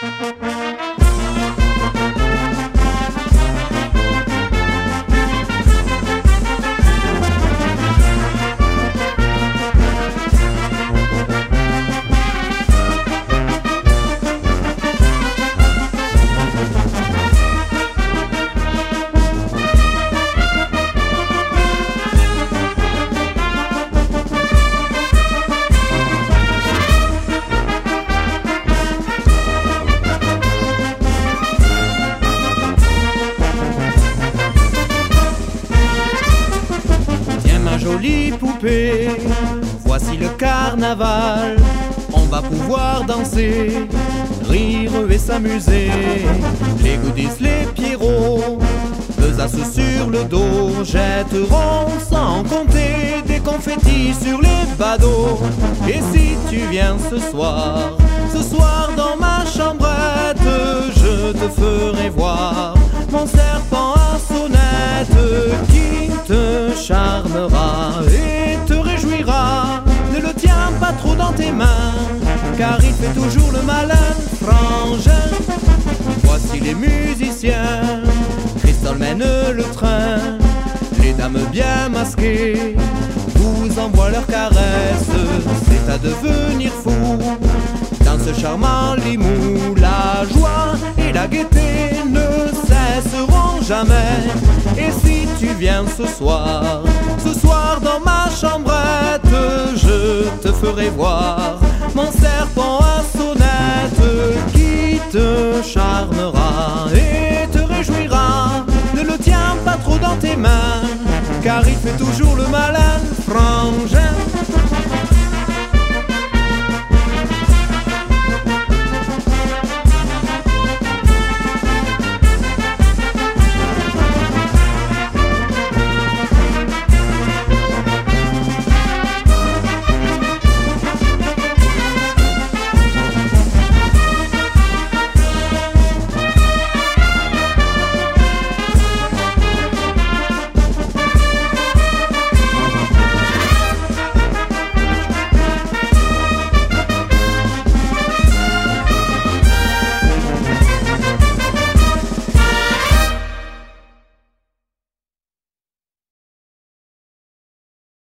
Jolie poupée, voici le carnaval. On va pouvoir danser, rire et s'amuser. Les goodies, les pierrots, deux as sur le dos, jetteront sans compter des confettis sur les badauds. Et si tu viens ce soir dans ma chambrette, je te ferai voir mon serpent à sonnette qui te charmera et te réjouira. Ne le tiens pas trop dans tes mains, car il fait toujours le malin. Frangin, voici les musiciens, Christol mène le train. Les dames bien masquées vous envoient leurs caresses. C'est à devenir fou dans ce charmant limou. La joie et la gaieté ne cesseront jamais. Et si tu viens ce soir dans ma chambrette, je te ferai voir